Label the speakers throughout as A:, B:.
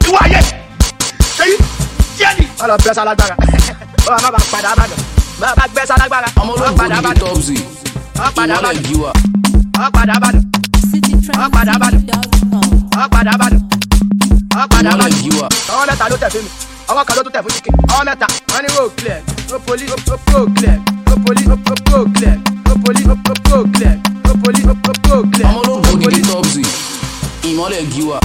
A: ìwà ayé ṣèyí díẹ̀ ni. wọ́n lọ bẹ́ sálágbára wọ́n má bàa padà bàdàn bá bá gbẹ́ sálágbára wọ́n padà bàdàn wọ́n padà bàdàn wọ́n padà bàdàn wọ́n padà bàdàn wọ́n padà bàdàn wọ́n padà bàdàn. ọwọ́ mẹ́ta ló tẹ̀ fún mi ọwọ́ kan ló tún tẹ̀ fún chicken ọwọ́ mẹ́ta wọ́n ní road clear no police no clear no police no clear no police no clear no police no clear.
B: ọmọ ológun gidi tọ́pùsì ìmọ̀lẹ̀ gíwà.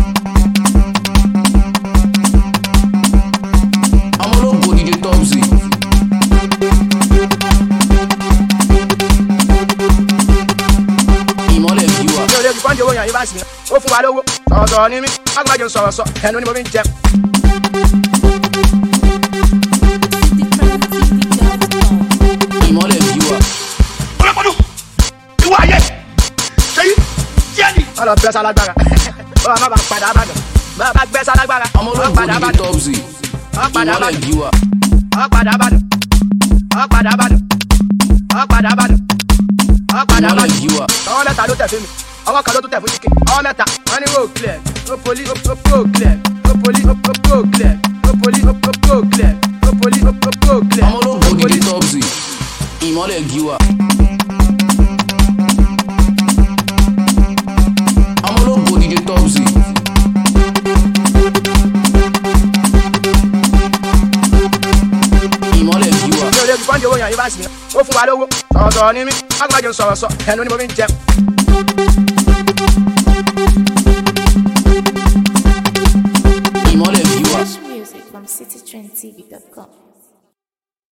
B: ọmọ ológun gidi tọ́pùsì. ìmọ̀lẹ̀ gíwà.
A: mi ò lè fi kọ́ńdé owó yàn yín bá sí i ó fún wa lówó sọ̀rọ̀sọ̀rọ̀ ní mí agbájọ sọ̀rọ̀sọ̀ ẹnu ni mo fi ń jẹun.
B: ìmọ̀lẹ̀ gíwà.
A: ọlọ́pọ̀dún ìwà ayé ṣèyí díẹ̀ ni. wọ́n lọ bẹ́ sálágbára wọ́n má bàa padà bàdàn bá bá gbẹ́ sálágbára
B: ọmọ
A: wọ́n padà
B: ológun gidi
A: bàdàn
B: tọ́pùsì
A: wọ́n padà
B: ìmọ̀lẹ̀
A: bàdàn
B: gíwà.
A: wọ́n padà bàdàn wọ́n padà bàdàn wọ́n padà bàdàn wọ́n padà
B: ìmọ̀lẹ̀
A: bàdàn.
B: gíwà.
A: ọwọ́ mẹ́ta ló tẹ̀ fún mi ọwọ́ kan ló tún tẹ̀ fún chicken ọwọ́ mẹ́ta wọ́n ní road clear no police no clear no police no clear no police no clear no police no clear.
B: ọmọ ológun gidi tọ́pùsì ìmọ̀lẹ̀ gíwà. ọmọ ológun gidi tọ́pùsì. ìmọ̀lẹ̀ gíwà.
A: mi ò lè fi kọ́ńdé owó yàn yín bá sí i ó fún wa lówó sọ̀rọ̀sọ̀rọ̀ ní mí agbájọ sọ̀rọ̀sọ̀ ẹnu ni mo fi ń jẹun.
B: ìmọ̀lẹ̀ gíwà.
C: Music from City Trend TV.